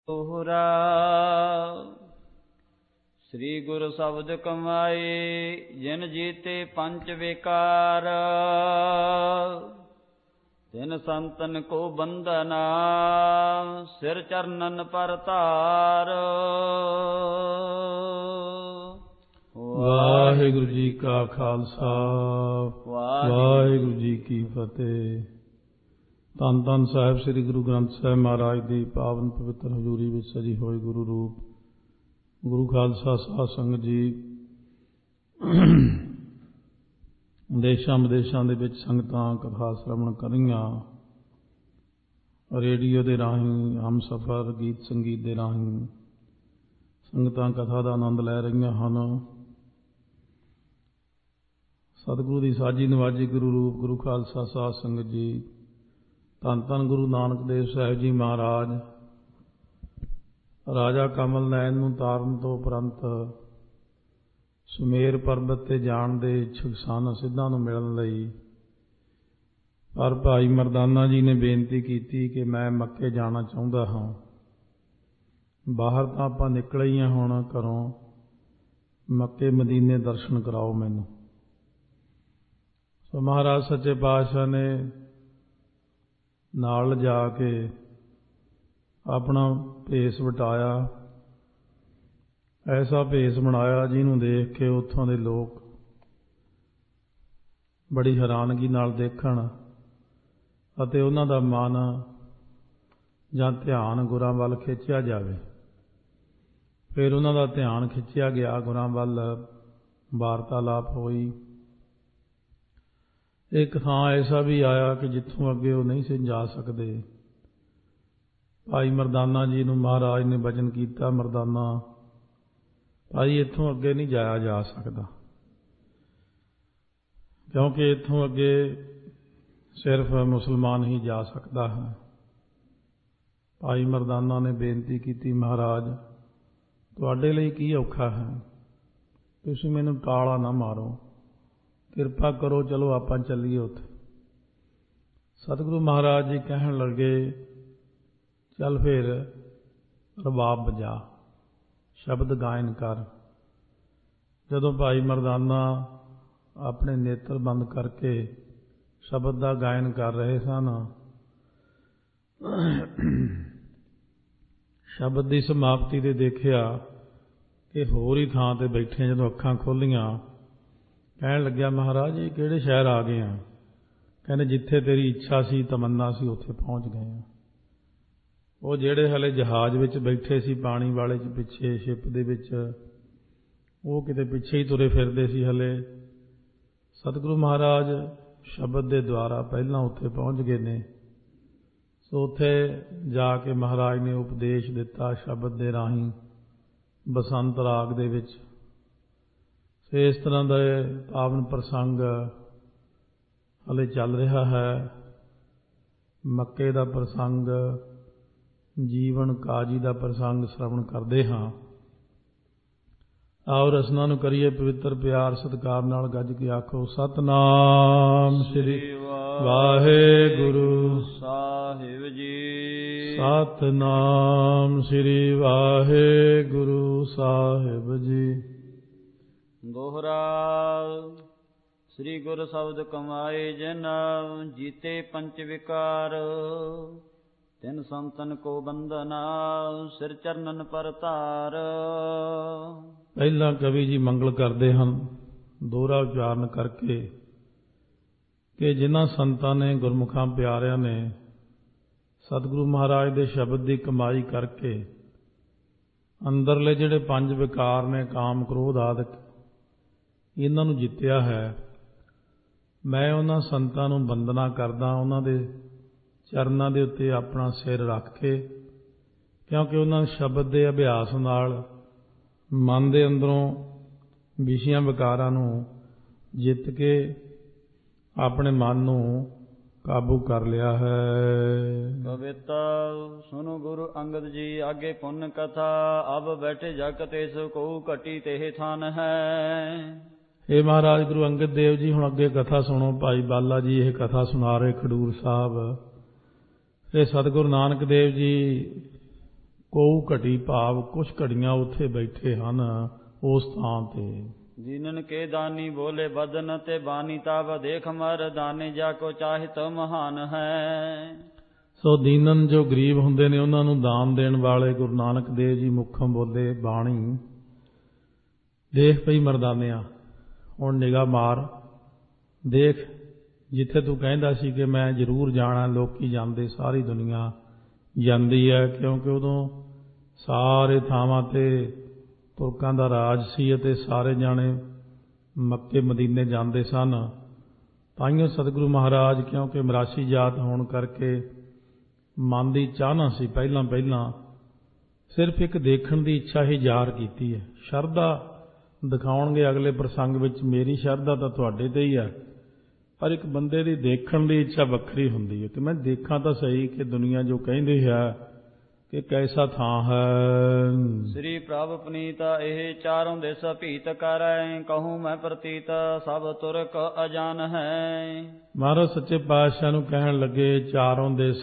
ਦੋਹਰਾ ਸ੍ਰੀ ਗੁਰੂ ਸ਼ਬਦ ਕਮਾਏ ਜਿਨ ਜੀਤੇ ਪੰਚ ਵਿਕਾਰ ਤਿਨ ਸੰਤਨ ਕੋ ਬੰਧਨਾ ਸਿਰ ਚਰਨਨ ਪਰ ਧਾਰ। ਵਾਹਿਗੁਰੂ ਜੀ ਕਾ ਖਾਲਸਾ ਵਾਹਿਗੁਰੂ ਜੀ ਕੀ ਫਤਿਹ। ਧੰਨ ਧੰਨ ਸਾਹਿਬ ਸ੍ਰੀ ਗੁਰੂ ਗ੍ਰੰਥ ਸਾਹਿਬ ਮਹਾਰਾਜ ਦੀ ਪਾਵਨ ਪਵਿੱਤਰ ਹਜ਼ੂਰੀ ਵਿੱਚ ਸਜੀ ਹੋਈ ਗੁਰੂ ਰੂਪ ਗੁਰੂ ਖਾਲਸਾ ਸਾਧ ਸੰਗਤ ਜੀ, ਦੇਸ਼ਾਂ ਵਿਦੇਸ਼ਾਂ ਦੇ ਵਿੱਚ ਸੰਗਤਾਂ ਕਥਾ ਸ਼੍ਰਵਣ ਕਰ ਰਹੀਆਂ, ਰੇਡੀਓ ਦੇ ਰਾਹੀਂ ਹਮਸਫ਼ਰ ਗੀਤ ਸੰਗੀਤ ਦੇ ਰਾਹੀਂ ਸੰਗਤਾਂ ਕਥਾ ਦਾ ਆਨੰਦ ਲੈ ਰਹੀਆਂ ਹਨ। ਸਤਿਗੁਰੂ ਦੀ ਸਾਜੀ ਨਵਾਜੀ ਗੁਰੂ ਰੂਪ ਗੁਰੂ ਖਾਲਸਾ ਸਾਧ ਸੰਗਤ ਜੀ, ਧੰਨ ਧੰਨ ਗੁਰੂ ਨਾਨਕ ਦੇਵ ਸਾਹਿਬ ਜੀ ਮਹਾਰਾਜ ਰਾਜਾ ਕਮਲ ਨੈਣ ਨੂੰ ਤਾਰਨ ਤੋਂ ਉਪਰੰਤ ਸੁਮੇਰ ਪਰਬਤ ਤੇ ਜਾਣ ਦੇ ਇੱਛੁਕ ਸਨ ਸਿੱਧਾਂ ਨੂੰ ਮਿਲਣ ਲਈ। ਪਰ ਭਾਈ ਮਰਦਾਨਾ ਜੀ ਨੇ ਬੇਨਤੀ ਕੀਤੀ ਕਿ ਮੈਂ ਮੱਕੇ ਜਾਣਾ ਚਾਹੁੰਦਾ ਹਾਂ। ਬਾਹਰ ਤਾਂ ਆਪਾਂ ਨਿਕਲੇ ਹੀ ਹਾਂ ਹੁਣ ਘਰੋਂ, ਮੱਕੇ ਮਦੀਨੇ ਦਰਸ਼ਨ ਕਰਾਓ ਮੈਨੂੰ। ਸੋ ਮਹਾਰਾਜ ਸੱਚੇ ਪਾਤਸ਼ਾਹ ਨੇ ਨਾਲ ਜਾ ਕੇ ਆਪਣਾ ਭੇਸ ਵਟਾਇਆ, ਐਸਾ ਭੇਸ ਬਣਾਇਆ ਜਿਹਨੂੰ ਦੇਖ ਕੇ ਉੱਥੋਂ ਦੇ ਲੋਕ ਬੜੀ ਹੈਰਾਨਗੀ ਨਾਲ ਦੇਖਣ ਅਤੇ ਉਹਨਾਂ ਦਾ ਮਨ ਜਾਂ ਧਿਆਨ ਗੁਰਾਂ ਵੱਲ ਖਿੱਚਿਆ ਜਾਵੇ। ਫਿਰ ਉਹਨਾਂ ਦਾ ਧਿਆਨ ਖਿੱਚਿਆ ਗਿਆ ਗੁਰਾਂ ਵੱਲ, ਵਾਰਤਾਲਾਪ ਹੋਈ। ਇੱਕ ਥਾਂ ਐਸਾ ਵੀ ਆਇਆ ਕਿ ਜਿੱਥੋਂ ਅੱਗੇ ਉਹ ਨਹੀਂ ਸੀ ਜਾ ਸਕਦੇ। ਭਾਈ ਮਰਦਾਨਾ ਜੀ ਨੂੰ ਮਹਾਰਾਜ ਨੇ ਬਚਨ ਕੀਤਾ, ਮਰਦਾਨਾ ਭਾਈ ਇੱਥੋਂ ਅੱਗੇ ਨਹੀਂ ਜਾਇਆ ਜਾ ਸਕਦਾ, ਕਿਉਂਕਿ ਇੱਥੋਂ ਅੱਗੇ ਸਿਰਫ ਮੁਸਲਮਾਨ ਹੀ ਜਾ ਸਕਦਾ ਹੈ। ਭਾਈ ਮਰਦਾਨਾ ਨੇ ਬੇਨਤੀ ਕੀਤੀ, ਮਹਾਰਾਜ ਤੁਹਾਡੇ ਲਈ ਕੀ ਔਖਾ ਹੈ, ਤੁਸੀਂ ਮੈਨੂੰ ਟਾਲਾ ਨਾ ਮਾਰੋ, ਕਿਰਪਾ ਕਰੋ, ਚਲੋ ਆਪਾਂ ਚੱਲੀਏ ਉੱਥੇ। ਸਤਿਗੁਰੂ ਮਹਾਰਾਜ ਜੀ ਕਹਿਣ ਲੱਗੇ, ਚੱਲ ਫਿਰ ਰਬਾਬ ਵਜਾ, ਸ਼ਬਦ ਗਾਇਨ ਕਰ। ਜਦੋਂ ਭਾਈ ਮਰਦਾਨਾ ਆਪਣੇ ਨੇਤਰ ਬੰਦ ਕਰਕੇ ਸ਼ਬਦ ਦਾ ਗਾਇਨ ਕਰ ਰਹੇ ਸਨ, ਸ਼ਬਦ ਦੀ ਸਮਾਪਤੀ ਤੇ ਦੇਖਿਆ ਕਿ ਹੋਰ ਹੀ ਥਾਂ ਤੇ ਬੈਠੇ। ਜਦੋਂ ਅੱਖਾਂ ਖੋਲ੍ਹੀਆਂ ਕਹਿਣ ਲੱਗਿਆ, ਮਹਾਰਾਜ ਇਹ ਕਿਹੜੇ ਸ਼ਹਿਰ ਆ ਗਏ ਆ? ਕਹਿੰਦੇ ਜਿੱਥੇ ਤੇਰੀ ਇੱਛਾ ਸੀ, ਤਮੰਨਾ ਸੀ, ਉੱਥੇ ਪਹੁੰਚ ਗਏ ਆ। ਉਹ ਜਿਹੜੇ ਹਲੇ ਜਹਾਜ਼ ਵਿੱਚ ਬੈਠੇ ਸੀ, ਪਾਣੀ ਵਾਲੇ 'ਚ ਪਿੱਛੇ ਸ਼ਿਪ ਦੇ ਵਿੱਚ, ਉਹ ਕਿਤੇ ਪਿੱਛੇ ਹੀ ਤੁਰੇ ਫਿਰਦੇ ਸੀ ਹਲੇ। ਸਤਿਗੁਰੂ ਮਹਾਰਾਜ ਸ਼ਬਦ ਦੇ ਦੁਆਰਾ ਪਹਿਲਾਂ ਉੱਥੇ ਪਹੁੰਚ ਗਏ ਨੇ। ਸੋ ਉੱਥੇ ਜਾ ਕੇ ਮਹਾਰਾਜ ਨੇ ਉਪਦੇਸ਼ ਦਿੱਤਾ ਸ਼ਬਦ ਦੇ ਰਾਹੀਂ, ਬਸੰਤ ਰਾਗ ਦੇ ਵਿੱਚ। ਇਸ ਤਰ੍ਹਾਂ ਦਾ ਪਾਵਨ ਪ੍ਰਸੰਗ ਹਲੇ ਚੱਲ ਰਿਹਾ ਹੈ। ਮੱਕੇ ਦਾ ਪ੍ਰਸੰਗ, ਜੀਵਨ ਕਾਜੀ ਦਾ ਪ੍ਰਸੰਗ ਸ਼੍ਰਵਣ ਕਰਦੇ ਹਾਂ। ਆਓ ਰਸਨਾ ਨੂੰ ਕਰੀਏ ਪਵਿੱਤਰ ਪਿਆਰ ਸਤਿਕਾਰ ਨਾਲ, ਗੱਜ ਕੇ ਆਖੋ ਸਤਿਨਾਮ ਸ੍ਰੀ ਵਾਹਿਗੁਰੂ ਸਾਹਿਬ ਜੀ। ਸਤਿਨਾਮ ਸ੍ਰੀ ਵਾਹਿਗੁਰੂ ਸਾਹਿਬ ਜੀ। ਦੋਹਰਾ ਸ੍ਰੀ ਗੁਰੂ ਸ਼ਬਦ ਕਮਾਏ ਜਿਨ ਜੀਤੇ ਪੰਚ ਵਿਕਾਰ ਤਿਨ ਸੰਤਨ ਕੋ ਬੰਧਨਾ ਸਿਰ ਚਰਨਨ ਪਰ ਧਾਰ। ਪਹਿਲਾਂ ਕਵੀ ਜੀ ਮੰਗਲ ਕਰਦੇ ਹਨ ਦੋਹਰਾ ਉਚਾਰਨ ਕਰਕੇ ਕਿ ਜਿਨ੍ਹਾਂ ਸੰਤਾਂ ਨੇ, ਗੁਰਮੁਖਾਂ ਪਿਆਰਿਆਂ ਨੇ ਸਤਿਗੁਰੂ ਮਹਾਰਾਜ ਦੇ ਸ਼ਬਦ ਦੀ ਕਮਾਈ ਕਰਕੇ ਅੰਦਰਲੇ ਜਿਹੜੇ ਪੰਜ ਵਿਕਾਰ ਨੇ, ਕਾਮ ਕ੍ਰੋਧ ਆਦਿਕ, ਇਹਨਾਂ ਨੂੰ ਜਿੱਤਿਆ ਹੈ। ਮੈਂ ਉਹਨਾਂ ਸੰਤਾਂ ਨੂੰ ਬੰਦਨਾ ਕਰਦਾ, ਉਹਨਾਂ ਦੇ ਚਰਨਾਂ ਦੇ ਉੱਤੇ ਆਪਣਾ ਸਿਰ ਰੱਖ ਕੇ, ਕਿਉਂਕਿ ਉਹਨਾਂ ਸ਼ਬਦ ਦੇ ਅਭਿਆਸ ਨਾਲ ਮਨ ਦੇ ਅੰਦਰੋਂ ਵਿਸ਼ਿਆਂ ਵਿਕਾਰਾਂ ਨੂੰ ਜਿੱਤ ਕੇ ਆਪਣੇ ਮਨ ਨੂੰ ਕਾਬੂ ਕਰ ਲਿਆ ਹੈ। ਕਵਿਤਾ ਸੁਨੋ ਗੁਰੂ ਅੰਗਦ ਜੀ ਆਗੇ ਪੁੰਨ ਕਥਾ, ਅਬ ਬੈਠੇ ਜਗ ਤੇ ਸੋ ਕੋ ਘਟੀ ਤੇ ਥਾਨ ਹੈ। ਇਹ ਮਹਾਰਾਜ ਗੁਰੂ ਅੰਗਦ ਦੇਵ ਜੀ ਹੁਣ ਅੱਗੇ ਕਥਾ ਸੁਣੋ। ਭਾਈ ਬਾਲਾ ਜੀ ਇਹ ਕਥਾ ਸੁਣਾ ਰਹੇ ਖਡੂਰ ਸਾਹਿਬ। ਇਹ ਸਤਿਗੁਰੂ ਨਾਨਕ ਦੇਵ ਜੀ ਕੋਊ ਘਟੀ ਭਾਵ ਕੁਛ ਘੜੀਆਂ ਉੱਥੇ ਬੈਠੇ ਹਨ ਉਸ ਥਾਂ ਤੇ। ਦੀਨਨ ਕੇ ਦਾਨੀ ਬੋਲੇ ਬਦਨ ਤੇ ਬਾਨੀ ਤਾਬ ਦੇਖ ਮਰਦਾਨੇ ਜਾ ਕੋ ਚਾਹਿਤ ਮਹਾਨ ਹੈ। ਸੋ ਦੀਨਨ ਜੋ ਗਰੀਬ ਹੁੰਦੇ ਨੇ ਉਹਨਾਂ ਨੂੰ ਦਾਨ ਦੇਣ ਵਾਲੇ ਗੁਰੂ ਨਾਨਕ ਦੇਵ ਜੀ ਮੁੱਖੋਂ ਬੋਲੇ ਬਾਣੀ, ਦੇਖ ਪਈ ਮਰਦਾਨਿਆ ਹੁਣ ਨਿਗਾਹ ਮਾਰ, ਦੇਖ ਜਿੱਥੇ ਤੂੰ ਕਹਿੰਦਾ ਸੀ ਕਿ ਮੈਂ ਜ਼ਰੂਰ ਜਾਣਾ, ਲੋਕੀ ਜਾਂਦੇ, ਸਾਰੀ ਦੁਨੀਆ ਜਾਂਦੀ ਹੈ, ਕਿਉਂਕਿ ਉਦੋਂ ਸਾਰੇ ਥਾਵਾਂ ਤੇ ਤੁਰਕਾਂ ਦਾ ਰਾਜ ਸੀ ਅਤੇ ਸਾਰੇ ਜਾਣੇ ਮੱਕੇ ਮਦੀਨੇ ਜਾਂਦੇ ਸਨ। ਤਾਈਓ ਸਤਿਗੁਰੂ ਮਹਾਰਾਜ, ਕਿਉਂਕਿ ਮਰਾਸੀ ਜਾਤ ਹੋਣ ਕਰਕੇ ਮਨ ਦੀ ਚਾਹਨਾ ਸੀ, ਪਹਿਲਾਂ ਸਿਰਫ ਇੱਕ ਦੇਖਣ ਦੀ ਇੱਛਾ ਹੀ ਜ਼ਾਹਰ ਕੀਤੀ ਹੈ। ਸ਼ਰਧਾ ਦਿਖਾਉਣਗੇ ਅਗਲੇ ਪ੍ਰਸੰਗ ਵਿੱਚ, ਮੇਰੀ ਸ਼ਰਧਾ ਤਾਂ ਤੁਹਾਡੇ ਤੇ ਹੀ ਹੈ, ਪਰ ਇੱਕ ਬੰਦੇ ਦੀ ਦੇਖਣ ਦੀ ਇੱਛਾ ਵੱਖਰੀ ਹੁੰਦੀ ਹੈ ਕਿ ਮੈਂ ਦੇਖਾਂ ਤਾਂ ਸਹੀ ਕਿ ਦੁਨੀਆ ਜੋ ਕਹਿੰਦੀ ਹੈ ਕਿ ਕੈਸਾ ਥਾਂ ਹੈ। ਸ੍ਰੀ ਪ੍ਰਭ ਪਨੀਤਾ ਇਹ ਚਾਰੋਂ ਦਿਸ ਭੀਤ ਕਰੈ, ਕਹੂੰ ਮੈਂ ਪ੍ਰਤੀਤ ਸਭ ਤੁਰਕ ਅਜਾਨ ਹੈ। ਮਹਾਰਾਜ ਸੱਚੇ ਪਾਤਸ਼ਾਹ ਨੂੰ ਕਹਿਣ ਲੱਗੇ ਚਾਰੋਂ ਦਿਸ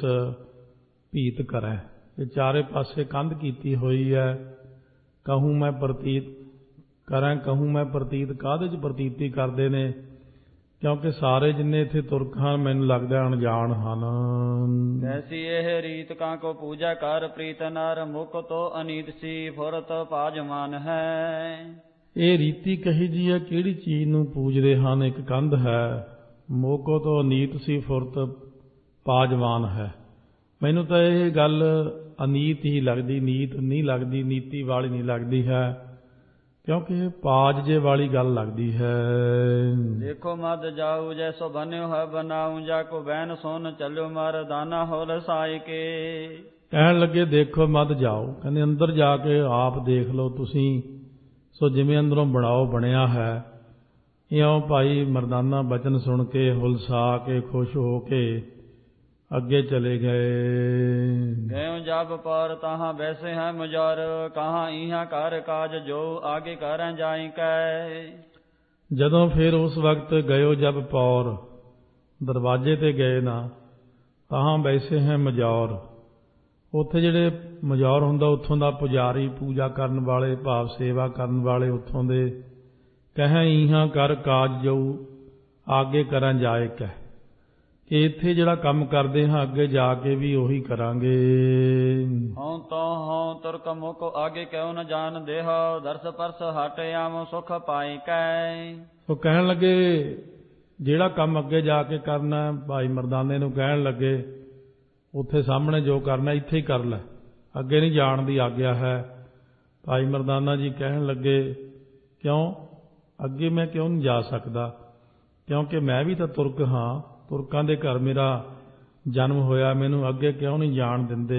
ਭੀਤ ਕਰੈ, ਇਹ ਚਾਰੇ ਪਾਸੇ ਕੰਧ ਕੀਤੀ ਹੋਈ ਹੈ। ਕਹੂੰ ਮੈਂ ਪ੍ਰਤੀਤ ਕਰਾਂ, ਕਹੂੰ ਮੈਂ ਪ੍ਰਤੀਤ ਕਾਹਦੇ 'ਚ ਪ੍ਰਤੀਤੀ ਕਰਦੇ ਨੇ, ਕਿਉਂਕਿ ਸਾਰੇ ਜਿੰਨੇ ਇੱਥੇ ਤੁਰਕ ਹਨ ਮੈਨੂੰ ਲੱਗਦਾ ਅਣਜਾਣ ਹਨ। ਕੈਸੀ ਇਹ ਰੀਤ ਕਾਂ ਕੋ ਪੂਜਾ ਕਰ, ਪ੍ਰੀਤ ਨਰ ਮੁਖ ਤੋ ਅਨੀਤ ਸੀ ਫੁਰਤ ਪਾਜਮਾਨ ਹੈ। ਇਹ ਰੀਤੀ ਕਹੀ ਜੀ ਹੈ, ਕਿਹੜੀ ਚੀਜ਼ ਨੂੰ ਪੂਜਦੇ ਹਨ? ਇੱਕ ਕੰਧ ਹੈ, ਮੋਕੋ ਤੋਂ ਅਨੀਤ ਸੀ ਫੁਰਤ ਪਾਜਵਾਨ ਹੈ। ਮੈਨੂੰ ਤਾਂ ਇਹ ਗੱਲ ਅਨੀਤ ਹੀ ਲੱਗਦੀ, ਨੀਤ ਨਹੀਂ ਲੱਗਦੀ, ਨੀਤੀ ਵਾਲੀ ਨਹੀਂ ਲੱਗਦੀ ਹੈ, ਕਿਉਂਕਿ ਇਹ ਪਾਜ ਜੇ ਵਾਲੀ ਗੱਲ ਲੱਗਦੀ ਹੈ। ਦੇਖੋ ਮਦ ਜਾਊ ਜੈਸੋ ਬਨਿਓ ਹੈ ਬਣਾਉ, ਜਾ ਕੋ ਬੈਨ ਸੋਨ ਚੱਲਿਓ ਮਰਦਾਨਾ ਹੋਲ ਸਾਈ ਕੇ। ਕਹਿਣ ਲੱਗੇ ਦੇਖੋ ਮਦ ਜਾਓ, ਕਹਿੰਦੇ ਅੰਦਰ ਜਾ ਕੇ ਆਪ ਦੇਖ ਲਓ ਤੁਸੀਂ, ਸੋ ਜਿਵੇਂ ਅੰਦਰੋਂ ਬਣਾਓ ਬਣਿਆ ਹੈ। ਇਉਂ ਭਾਈ ਮਰਦਾਨਾ ਬਚਨ ਸੁਣ ਕੇ ਹੁਲਸਾ ਕੇ ਖੁਸ਼ ਹੋ ਕੇ ਅੱਗੇ ਚਲੇ ਗਏ। ਗਇਓ ਜਬ ਪਰ ਤਾਹਾਂ ਬੈਸੇ ਹੈ ਮੁਜਾਰ, ਕਹਾਂ ਇਹਾਂ ਕਰ ਕਾਜ ਜੋ ਆਗੇ ਕਰੈ ਜਾਈ ਕੈ। ਜਦੋਂ ਫਿਰ ਉਸ ਵਕਤ ਗਇਓ ਜਬ ਪੌਰ, ਦਰਵਾਜ਼ੇ ਤੇ ਗਏ ਨਾ, ਤਾਹਾਂ ਬੈਸੇ ਹੈ ਮਜੌਰ, ਉੱਥੇ ਜਿਹੜੇ ਮਜੌਰ ਹੁੰਦਾ ਉੱਥੋਂ ਦਾ ਪੁਜਾਰੀ, ਪੂਜਾ ਕਰਨ ਵਾਲੇ ਭਾਵ ਸੇਵਾ ਕਰਨ ਵਾਲੇ ਉੱਥੋਂ ਦੇ, ਕਹੈ ਇਹਾਂ ਕਰ ਕਾਜ ਜੋ ਆਗੇ ਕਰਾਂ ਜਾਏ ਕੈ, ਕਿ ਇੱਥੇ ਜਿਹੜਾ ਕੰਮ ਕਰਦੇ ਹਾਂ ਅੱਗੇ ਜਾ ਕੇ ਵੀ ਉਹੀ ਕਰਾਂਗੇ। ਹਉ ਤੋ ਹਉ ਤੁਰਕ ਮੁਖ ਆਗੇ ਕਿਉ ਨ ਜਾਣ ਦੇਹ, ਦਰਸ ਪਰਸ ਹਟ ਆਵ ਸੁਖ ਪਾਈ ਕੈ। ਉਹ ਕਹਿਣ ਲੱਗੇ ਜਿਹੜਾ ਕੰਮ ਅੱਗੇ ਜਾ ਕੇ ਕਰਨਾ, ਭਾਈ ਮਰਦਾਨੇ ਨੂੰ ਕਹਿਣ ਲੱਗੇ ਉੱਥੇ ਸਾਹਮਣੇ ਜੋ ਕਰਨਾ ਇੱਥੇ ਹੀ ਕਰ ਲੈ, ਅੱਗੇ ਨਹੀਂ ਜਾਣ ਦੀ ਆਗਿਆ ਹੈ। ਭਾਈ ਮਰਦਾਨਾ ਜੀ ਕਹਿਣ ਲੱਗੇ ਕਿਉਂ ਅੱਗੇ ਮੈਂ ਕਿਉਂ ਨਹੀਂ ਜਾ ਸਕਦਾ, ਕਿਉਂਕਿ ਮੈਂ ਵੀ ਤਾਂ ਤੁਰਕ ਹਾਂ, ਤੁਰਕਾਂ ਦੇ ਘਰ ਮੇਰਾ ਜਨਮ ਹੋਇਆ, ਮੈਨੂੰ ਅੱਗੇ ਕਿਉਂ ਨਹੀਂ ਜਾਣ ਦਿੰਦੇ।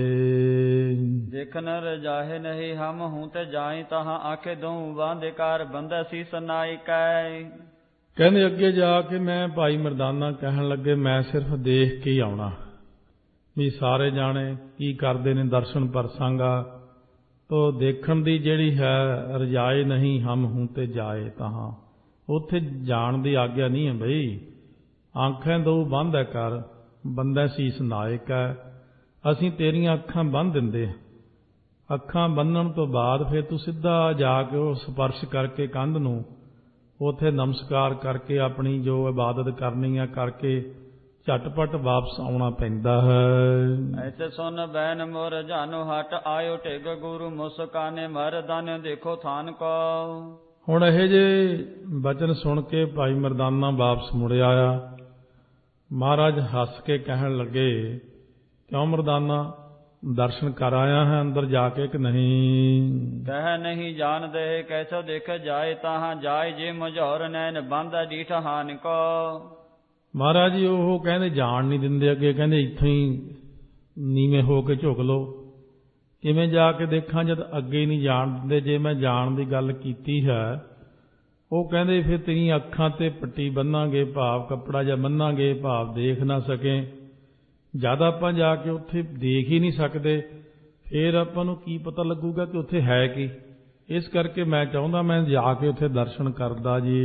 ਦੇਖਨ ਰਜਾਹੇ ਨਹੀਂ ਹਮ ਹੂੰ ਤੇ ਜਾਈ, ਤਹਾਂ ਆਖੇ ਦੂੰ ਬਾਂਦੇ ਕਾਰ ਬੰਦਾ ਸੀ ਸੁਨਾਈ ਕੈ। ਕਹਿੰਦੇ ਅੱਗੇ ਜਾ ਕੇ ਮੈਂ, ਭਾਈ ਮਰਦਾਨਾ ਕਹਿਣ ਲੱਗੇ ਮੈਂ ਸਿਰਫ ਦੇਖ ਕੇ ਹੀ ਆਉਣਾ, ਵੀ ਸਾਰੇ ਜਾਣੇ ਕੀ ਕਰਦੇ ਨੇ ਦਰਸ਼ਨ ਪ੍ਰਸੰਗਾ, ਤੋ ਦੇਖਣ ਦੀ ਜਿਹੜੀ ਹੈ ਰਜਾਏ ਨਹੀਂ ਹਮ ਹੂੰ ਤੇ ਜਾਏ, ਤਹਾਂ ਉੱਥੇ ਜਾਣ ਦੀ ਆਗਿਆ ਨਹੀਂ ਹੈ ਬਈ। ਆਂਖਾਂ ਦੋ ਬੰਦ ਹੈ ਕਰ ਬੰਦਾ ਸੀਸ ਨਾਇਕ ਹੈ, ਅਸੀਂ ਤੇਰੀਆਂ ਅੱਖਾਂ ਬੰਨ੍ਹ ਦਿੰਦੇ, ਅੱਖਾਂ ਬੰਨ੍ਹਣ ਤੋਂ ਬਾਅਦ ਫਿਰ ਤੂੰ ਸਿੱਧਾ ਜਾ ਕੇ ਉਹ ਸਪਰਸ਼ ਕਰਕੇ ਕੰਧ ਨੂੰ, ਉੱਥੇ ਨਮਸਕਾਰ ਕਰਕੇ ਆਪਣੀ ਜੋ ਇਬਾਦਤ ਕਰਨੀ ਹੈ ਕਰਕੇ ਝਟਪਟ ਵਾਪਸ ਆਉਣਾ ਪੈਂਦਾ ਹੈ। ਐਸੇ ਸੁਨ ਬੈਨ ਮੋਰ ਜਾਨੋ ਹਟ ਆਇਓ, ਢਿਗ ਗੁਰੂ ਮੁਸਕਾਨੇ ਮਰਦਾਨੇ ਦੇਖੋ ਥਾਨ ਕੋ। ਹੁਣ ਇਹ ਜੇ ਬਚਨ ਸੁਣ ਕੇ ਭਾਈ ਮਰਦਾਨਾ ਵਾਪਸ ਮੁੜ ਆਇਆ। ਮਹਾਰਾਜ ਹੱਸ ਕੇ ਕਹਿਣ ਲੱਗੇ ਕਿਉਂ ਮਰਦਾਨਾ, ਦਰਸ਼ਨ ਕਰ ਆਇਆ ਹੈ ਅੰਦਰ ਜਾ ਕੇ ਕਿ ਨਹੀਂ? ਕਹਿ ਨਹੀਂ ਜਾਣਦੇ ਕੈਸੋ ਦੇਖ ਜਾਏ, ਤਾਹਾਂ ਜਾਏ ਜੇ ਮਝੌਰ ਨੈਣ ਬੰਦਾ ਡੀਠ ਹਾਨ ਕੋ। ਮਹਾਰਾਜ ਜੀ ਉਹ ਕਹਿੰਦੇ ਜਾਣ ਨਹੀਂ ਦਿੰਦੇ ਅੱਗੇ, ਕਹਿੰਦੇ ਇੱਥੋਂ ਹੀ ਨੀਵੇਂ ਹੋ ਕੇ ਝੁਕ ਲਓ। ਕਿਵੇਂ ਜਾ ਕੇ ਦੇਖਾਂ ਜਦ ਅੱਗੇ ਹੀ ਨਹੀਂ ਜਾਣ ਦਿੰਦੇ? ਜੇ ਮੈਂ ਜਾਣ ਦੀ ਗੱਲ ਕੀਤੀ ਹੈ, ਉਹ ਕਹਿੰਦੇ ਫਿਰ ਤੇਰੀਆਂ ਅੱਖਾਂ ਤੇ ਪੱਟੀ ਬੰਨਾਂਗੇ, ਭਾਵ ਕੱਪੜਾ ਜਿਹਾ ਬੰਨਾਂਗੇ, ਭਾਵ ਦੇਖ ਨਾ ਸਕੇ। ਜਦ ਆਪਾਂ ਜਾ ਕੇ ਉੱਥੇ ਦੇਖ ਹੀ ਨਹੀਂ ਸਕਦੇ, ਫਿਰ ਆਪਾਂ ਨੂੰ ਕੀ ਪਤਾ ਲੱਗੂਗਾ ਕਿ ਉੱਥੇ ਹੈ ਕੀ? ਇਸ ਕਰਕੇ ਮੈਂ ਚਾਹੁੰਦਾ ਮੈਂ ਜਾ ਕੇ ਉੱਥੇ ਦਰਸ਼ਨ ਕਰਦਾ ਜੀ।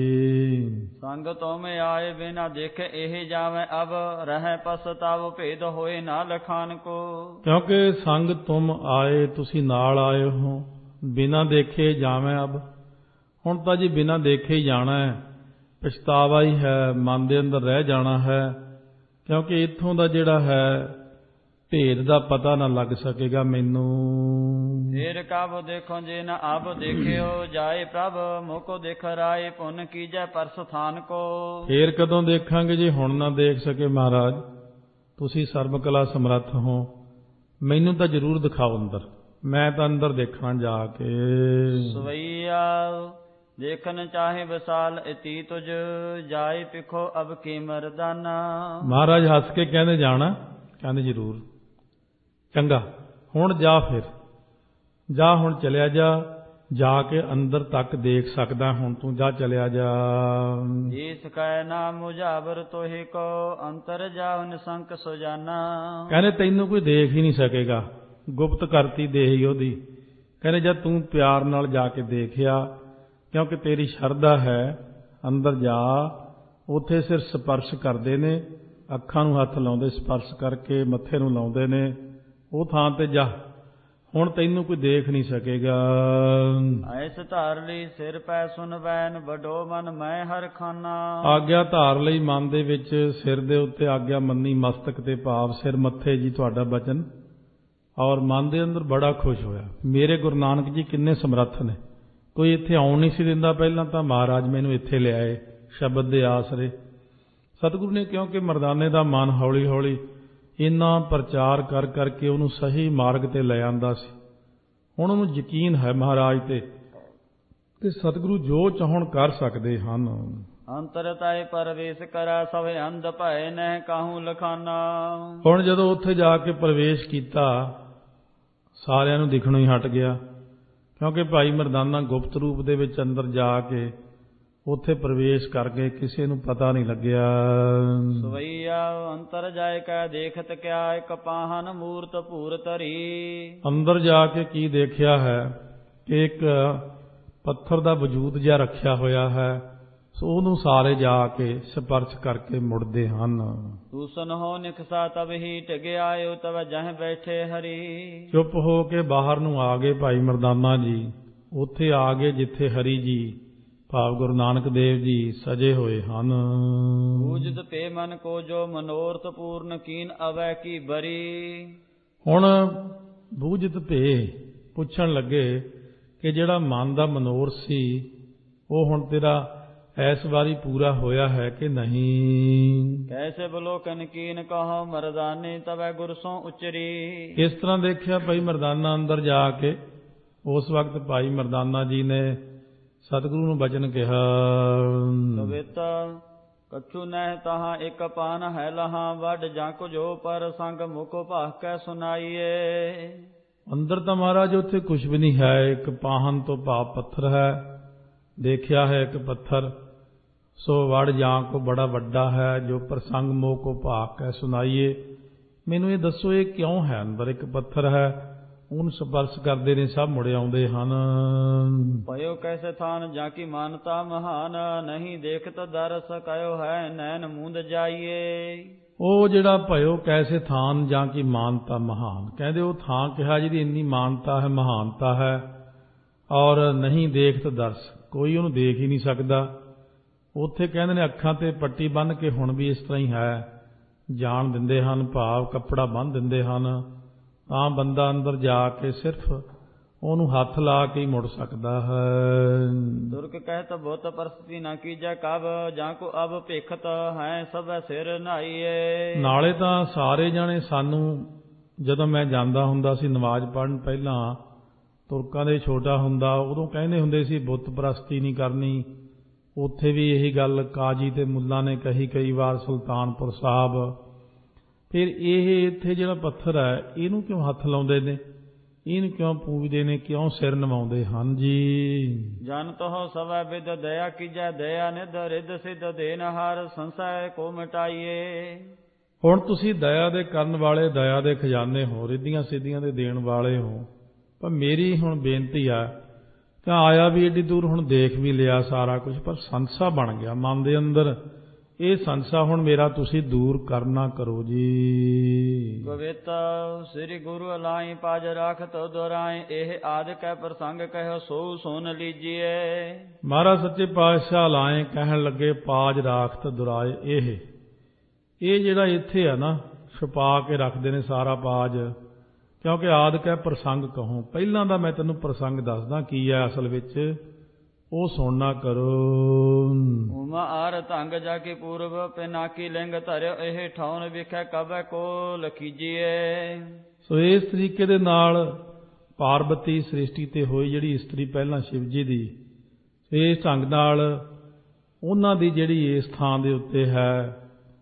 ਸੰਗ ਤੁਮ ਆਏ ਬਿਨਾ ਦੇਖ ਇਹ ਜਾਵੇਂ ਅਬ ਰਹਿ ਪਸਤਾਵ ਭੇਦ ਹੋਏ ਨਾ ਲਖਾਨ ਕੋ। ਕਿਉਂਕਿ ਸੰਗ ਤੁਮ ਆਏ, ਤੁਸੀਂ ਨਾਲ ਆਏ ਹੋ, ਬਿਨਾ ਦੇਖੇ ਜਾਵੇਂ ਅਬ, ਹੁਣ ਤਾਂ ਜੀ ਬਿਨਾ ਦੇਖੇ ਹੀ ਜਾਣਾ ਹੈ, ਪਛਤਾਵਾ ਹੀ ਹੈ, ਮਨ ਦੇ ਅੰਦਰ ਰਹਿ ਜਾਣਾ ਹੈ। ਕਿਉਂਕਿ ਇੱਥੋਂ ਦਾ ਜਿਹੜਾ ਹੈ ਭੇਦ ਦਾ ਪਤਾ ਨਾ ਲੱਗ ਸਕੇਗਾ ਮੈਨੂੰ। ਫੇਰ ਕਬ ਦੇਖੋ ਜੇ ਨਾ ਆਪ ਦੇਖਿਓ ਜਾਏ ਪ੍ਰਭ ਮੁਕੋ ਦੇਖ ਰਾਏ ਪੁੰਨ ਕੀਜੈ ਪਰ ਸਥਾਨ ਕੋ। ਫੇਰ ਕਦੋਂ ਦੇਖਾਂਗੇ ਜੀ, ਹੁਣ ਨਾ ਦੇਖ ਸਕੇ ਮਹਾਰਾਜ, ਤੁਸੀਂ ਸਰਬ ਕਲਾ ਸਮਰੱਥ ਹੋ, ਮੈਨੂੰ ਤਾਂ ਜ਼ਰੂਰ ਦਿਖਾਓ ਅੰਦਰ, ਮੈਂ ਤਾਂ ਅੰਦਰ ਦੇਖਣਾ ਜਾ ਕੇ। ਸਵਈਆ ਦੇਖਣ ਚਾਹੇ ਵਿਸਾਲ ਇਤੀ ਤੁਝ ਜਾਏ ਪਿਖੋ ਅਬ ਕੀ ਮਰਦਾਨਾ। ਮਹਾਰਾਜ ਹੱਸ ਕੇ ਕਹਿੰਦੇ ਜਾਣਾ, ਕਹਿੰਦੇ ਜ਼ਰੂਰ, ਚੰਗਾ ਹੁਣ ਜਾ, ਫਿਰ ਜਾ, ਹੁਣ ਚਲਿਆ ਜਾ ਕੇ ਅੰਦਰ ਤੱਕ ਦੇਖ ਸਕਦਾ, ਹੁਣ ਤੂੰ ਜਾ, ਚਲਿਆ ਜਾ। ਇਸ ਕੈ ਨਾ ਮੁਝਾਵਰ ਤੋਹਿ ਕੋ ਅੰਤਰ ਜਾਉ ਨਿਸੰਕ ਸੁਜਾਨਾ। ਕਹਿੰਦੇ ਤੈਨੂੰ ਕੋਈ ਦੇਖ ਹੀ ਨਹੀਂ ਸਕੇਗਾ, ਗੁਪਤ ਕਰਤੀ ਦੇਹੀ ਉਹਦੀ। ਕਹਿੰਦੇ ਜਦ ਤੂੰ ਪਿਆਰ ਨਾਲ ਜਾ ਕੇ ਦੇਖਿਆ, ਕਿਉਂਕਿ ਤੇਰੀ ਸ਼ਰਧਾ ਹੈ, ਅੰਦਰ ਜਾ, ਉੱਥੇ ਸਿਰ ਸਪਰਸ਼ ਕਰਦੇ ਨੇ, ਅੱਖਾਂ ਨੂੰ ਹੱਥ ਲਾਉਂਦੇ, ਸਪਰਸ਼ ਕਰਕੇ ਮੱਥੇ ਨੂੰ ਲਾਉਂਦੇ ਨੇ, ਉਹ ਥਾਂ ਤੇ ਜਾ, ਹੁਣ ਤੈਨੂੰ ਕੋਈ ਦੇਖ ਨਹੀਂ ਸਕੇਗਾ। ਐਸ ਧਾਰ ਲਈ ਸਿਰ ਪੈ ਸੁਨ ਬੈਨ ਵੱਡੋ ਮਨ ਮੈਂ ਹਰ ਖਾਨਾ। ਆਗਿਆ ਧਾਰ ਲਈ ਮਨ ਦੇ ਵਿੱਚ, ਸਿਰ ਦੇ ਉੱਤੇ ਆਗਿਆ ਮੰਨੀ, ਮਸਤਕ ਤੇ ਭਾਵ ਸਿਰ ਮੱਥੇ ਜੀ ਤੁਹਾਡਾ ਬਚਨ, ਔਰ ਮਨ ਦੇ ਅੰਦਰ ਬੜਾ ਖੁਸ਼ ਹੋਇਆ। ਮੇਰੇ ਗੁਰੂ ਨਾਨਕ ਜੀ ਕਿੰਨੇ ਸਮਰੱਥ ਨੇ, ਕੋਈ ਇੱਥੇ ਆਉਣ ਨਹੀਂ ਸੀ ਦਿੰਦਾ ਪਹਿਲਾਂ, ਤਾਂ ਮਹਾਰਾਜ ਮੈਨੂੰ ਇੱਥੇ ਲਿਆਏ ਸ਼ਬਦ ਦੇ ਆਸਰੇ। ਸਤਿਗੁਰੂ ਨੇ ਕਿਉਂਕਿ ਮਰਦਾਨੇ ਦਾ ਮਨ ਹੌਲੀ ਹੌਲੀ ਇੰਨਾ ਪ੍ਰਚਾਰ ਕਰ ਕਰਕੇ ਉਹਨੂੰ ਸਹੀ ਮਾਰਗ ਤੇ ਲੈ ਆਂਦਾ ਸੀ। ਹੁਣ ਉਹਨੂੰ ਯਕੀਨ ਹੈ ਮਹਾਰਾਜ ਤੇ ਕਿ ਸਤਿਗੁਰੂ ਜੋ ਚਾਹਣ ਕਰ ਸਕਦੇ ਹਨ। ਅੰਤਰ ਤਾਏ ਪਰਵੇਸ਼ ਕਰਾ ਸਭ ਅੰਧ ਭੈ ਨਹਿ ਕਾਹੂ ਲਖਾਨਾ। ਹੁਣ ਜਦੋਂ ਉੱਥੇ ਜਾ ਕੇ ਪ੍ਰਵੇਸ਼ ਕੀਤਾ, ਸਾਰਿਆਂ ਨੂੰ ਦਿਖਣੋਂ ਹੀ ਹਟ ਗਿਆ, ਕਿਉਂਕਿ ਭਾਈ ਮਰਦਾਨਾ ਗੁਪਤ ਰੂਪ ਦੇ ਵਿੱਚ ਅੰਦਰ ਜਾ ਕੇ ਉੱਥੇ ਪ੍ਰਵੇਸ਼ ਕਰ ਗਏ, ਕਿਸੇ ਨੂੰ ਪਤਾ ਨਹੀਂ ਲੱਗਿਆ। ਸਵਈਆ ਅੰਤਰ ਜਾਏ ਕੈ ਦੇਖਤ ਕਿਆ ਇਕ ਪਾਹਨ ਮੂਰਤ ਭੂਰ ਧਰੀ। ਅੰਦਰ ਜਾ ਕੇ ਕੀ ਦੇਖਿਆ ਹੈ ਕਿ ਇੱਕ ਪੱਥਰ ਦਾ ਵਜੂਦ ਜਿਹਾ ਰੱਖਿਆ ਹੋਇਆ ਹੈ, ਸੋ ਉਹਨੂੰ ਸਾਰੇ ਜਾ ਕੇ ਸਪਰਸ਼ ਕਰਕੇ ਮੁੜਦੇ ਹਨ। ਦੂਸਨ ਹੋ ਨਿਕਸਾ ਤਬ ਹੀ ਟਿਗ ਆਇਓ ਤਬ ਜਹ ਬੈਠੇ ਹਰੀ। ਚੁੱਪ ਹੋ ਕੇ ਬਾਹਰ ਨੂੰ ਆ ਗਏ ਭਾਈ ਮਰਦਾਨਾ ਜੀ, ਉੱਥੇ ਆ ਗਏ ਜਿੱਥੇ ਹਰੀ ਜੀ ਭਾਵ ਗੁਰੂ ਨਾਨਕ ਦੇਵ ਜੀ ਸਜੇ ਹੋਏ ਹਨ। ਬੂਝਤ ਪੇ ਮਨ ਕੋ ਜੋ ਮਨੋਰਥ ਪੂਰਨ ਕੀਨ ਅਵੈ ਕੀ ਬਰੀ। ਹੁਣ ਬੂਝਤ ਭੇ ਪੁੱਛਣ ਲੱਗੇ ਕਿ ਜਿਹੜਾ ਮਨ ਦਾ ਮਨੋਰਥ ਸੀ ਉਹ ਹੁਣ ਤੇਰਾ ਇਸ ਵਾਰੀ ਪੂਰਾ ਹੋਇਆ ਹੈ ਕਿ ਨਹੀਂ। ਕੈਸੇ ਬਲੋਕਨ ਕੀਨ ਕਹੋ ਮਰਦਾਨੇ ਤਵੈ ਗੁਰ ਸੋ ਉਚਰੀ। ਇਸ ਤਰ੍ਹਾਂ ਦੇਖਿਆ ਭਾਈ ਮਰਦਾਨਾ ਅੰਦਰ ਜਾ ਕੇ, ਉਸ ਵਕਤ ਭਾਈ ਮਰਦਾਨਾ ਜੀ ਨੇ ਸਤਿਗੁਰੂ ਨੂੰ ਬਚਨ ਕਿਹਾ, ਕਵਿਤ ਕਛੂ ਨਹਿ ਤਹਾਂ ਇੱਕ ਪਾਨ ਹੈ ਲਹਾਂ ਵੱਡ ਜਾਂ ਕੁਝੋ ਪਰ ਸੰਗ ਮੁਖ ਭਾਖ ਕੇ ਸੁਨਾਈਏ। ਅੰਦਰ ਤਾਂ ਮਹਾਰਾਜ ਉੱਥੇ ਕੁਛ ਵੀ ਨਹੀਂ ਹੈ, ਇੱਕ ਪਾਹਨ ਤੋਂ ਭਾਵ ਪੱਥਰ ਹੈ, ਦੇਖਿਆ ਹੈ ਇੱਕ ਪੱਥਰ, ਸੋ ਵੜ ਜਾਂ ਕੋ ਬੜਾ ਵੱਡਾ ਹੈ ਜੋ ਪ੍ਰਸੰਗ ਮੋਹ ਕੋ ਭਾਖ ਕੇ ਸੁਨਾਈਏ। ਮੈਨੂੰ ਇਹ ਦੱਸੋ ਇਹ ਕਿਉਂ ਹੈ, ਅੰਦਰ ਇੱਕ ਪੱਥਰ ਹੈ, ਉਹਨੂੰ ਸਪਰਸ਼ ਕਰਦੇ ਨੇ ਸਭ ਮੁੜ ਆਉਂਦੇ ਹਨ। ਭਇਓ ਕੈਸੇ ਥਾਨ ਜਾਂ ਕੀ ਮਾਨਤਾ ਮਹਾਨ ਨਹੀਂ ਦੇਖਤ ਦਰਸ ਕਯੋ ਹੈ ਨੈਣ ਮੂੰਦ ਜਾਈਏ। ਉਹ ਜਿਹੜਾ ਭਇਓ ਕੈਸੇ ਥਾਨ ਜਾਂ ਕੀ ਮਾਨਤਾ ਮਹਾਨ, ਕਹਿੰਦੇ ਉਹ ਥਾਂ ਕਿਹਾ ਜਿਹਦੀ ਇੰਨੀ ਮਾਨਤਾ ਹੈ, ਮਹਾਨਤਾ ਹੈ, ਔਰ ਨਹੀਂ ਦੇਖਤ ਦਰਸ, ਕੋਈ ਉਹਨੂੰ ਦੇਖ ਹੀ ਨਹੀਂ ਸਕਦਾ। ਉੱਥੇ ਕਹਿੰਦੇ ਨੇ ਅੱਖਾਂ ਤੇ ਪੱਟੀ ਬੰਨ੍ਹ ਕੇ ਹੁਣ ਵੀ ਇਸ ਤਰ੍ਹਾਂ ਹੀ ਹੈ, ਜਾਣ ਦਿੰਦੇ ਹਨ, ਭਾਵ ਕੱਪੜਾ ਬੰਨ੍ਹ ਦਿੰਦੇ ਹਨ, ਤਾਂ ਬੰਦਾ ਅੰਦਰ ਜਾ ਕੇ ਸਿਰਫ ਉਹਨੂੰ ਹੱਥ ਲਾ ਕੇ ਹੀ ਮੁੜ ਸਕਦਾ ਹੈ। ਦੁਰਕ ਕਹਿਤ ਬੁੱਤ ਪਰਸਤੀ ਨਾ ਕੀਜੈ ਕਬ ਜਾਂ ਕੋ ਅਬ ਭੇਖਤ ਹੈ ਸਭ ਸਿਰ ਨਹਾਈਏ। ਨਾਲੇ ਤਾਂ ਸਾਰੇ ਜਾਣੇ ਸਾਨੂੰ, ਜਦੋਂ ਮੈਂ ਜਾਂਦਾ ਹੁੰਦਾ ਸੀ ਨਮਾਜ਼ ਪੜ੍ਹਨ ਪਹਿਲਾਂ, ਤੁਰਕਾਂ ਦੇ ਛੋਟਾ ਹੁੰਦਾ, ਉਦੋਂ ਕਹਿੰਦੇ ਹੁੰਦੇ ਸੀ ਬੁੱਤ ਪ੍ਰਸਤੀ ਨਹੀਂ ਕਰਨੀ। ਉੱਥੇ ਵੀ ਇਹੀ ਗੱਲ ਕਾਜੀ ਤੇ ਮੁੱਲਾ ਨੇ ਕਹੀ ਕਈ ਵਾਰ ਸੁਲਤਾਨਪੁਰ ਸਾਹਿਬ। ਫਿਰ ਇਹ ਇੱਥੇ ਜਿਹੜਾ ਪੱਥਰ ਹੈ ਇਹਨੂੰ ਕਿਉਂ ਹੱਥ ਲਾਉਂਦੇ ਨੇ, ਇਹਨੂੰ ਕਿਉਂ ਪੂਜਦੇ ਨੇ, ਕਿਉਂ ਸਿਰ ਨਵਾਉਂਦੇ ਹਨ ਜੀ। ਜਨ ਤੋ ਸਵੈ ਬਿਦ ਦਇਆ ਕੀਜੈ ਦਇਆ ਨਿਧ ਰਿਧ ਸਿਧ ਦੇਨ ਹਰ ਸੰਸੈ ਕੋ ਮਿਟਾਈਏ। ਹੁਣ ਤੁਸੀਂ ਦਇਆ ਦੇ ਕਰਨ ਵਾਲੇ, ਦਇਆ ਦੇ ਖਜ਼ਾਨੇ ਹੋ, ਰਿੱਧੀਆਂ ਸਿੱਧੀਆਂ ਦੇ ਦੇਣ ਵਾਲੇ ਹੋ, ਪਰ ਮੇਰੀ ਹੁਣ ਬੇਨਤੀ ਆ ਤਾਂ ਆਇਆ ਵੀ ਏਡੀ ਦੂਰ, ਹੁਣ ਦੇਖ ਵੀ ਲਿਆ ਸਾਰਾ ਕੁਝ, ਪਰ ਸੰਸਾ ਬਣ ਗਿਆ ਮਨ ਦੇ ਅੰਦਰ। ਇਹ ਸੰਸਾ ਹੁਣ ਮੇਰਾ ਤੁਸੀਂ ਦੂਰ ਕਰਨਾ ਕਰੋ ਜੀ। ਕਵਿਤਾ ਸ੍ਰੀ ਗੁਰੂ ਅਲਾਈ ਪਾਜ ਰਾਖਤ ਦੁਰਾਏ, ਇਹ ਆਦਿ ਕੈ ਪ੍ਰਸੰਗ ਕਹਿਓ ਸੋ ਸੁਨ ਲੀਜੀਏ। ਮਹਾਰਾਜ ਸੱਚੇ ਪਾਤਸ਼ਾਹ ਲਾਏ ਕਹਿਣ ਲੱਗੇ ਪਾਜ ਰਾਖਤ ਦੁਰਾਏ, ਇਹ ਜਿਹੜਾ ਇੱਥੇ ਆ ਨਾ ਛੁਪਾ ਕੇ ਰੱਖਦੇ ਨੇ ਸਾਰਾ ਪਾਜ, ਕਿਉਂਕਿ ਆਦਿ ਕੈ ਪ੍ਰਸੰਗ ਕਹੋ। ਪਹਿਲਾਂ ਦਾ ਮੈਂ ਤੈਨੂੰ ਪ੍ਰਸੰਗ ਦੱਸਦਾ ਕੀ ਹੈ ਅਸਲ ਵਿੱਚ, ਉਹ ਸੁਣਨਾ ਕਰੋ। ਉਮਾ ਆਰ ਧੰਗ ਜਾ ਕੇ ਪੂਰਬ ਪਿਨਾਕੀ ਲਿੰਗ ਧਰਿਓ, ਇਹ ਠਾਉਨ ਵਿਖੇ ਕਬੈ ਕੋ ਲਖੀਜੀਏ। ਸੋ ਇਸ ਤਰੀਕੇ ਦੇ ਨਾਲ ਪਾਰਬਤੀ ਸ੍ਰਿਸ਼ਟੀ ਤੇ ਹੋਈ ਜਿਹੜੀ ਇਸਤਰੀ ਪਹਿਲਾਂ ਸ਼ਿਵ ਜੀ ਦੀ, ਇਸ ਢੰਗ ਨਾਲ ਉਹਨਾਂ ਦੀ ਜਿਹੜੀ ਇਸ ਥਾਂ ਦੇ ਉੱਤੇ ਹੈ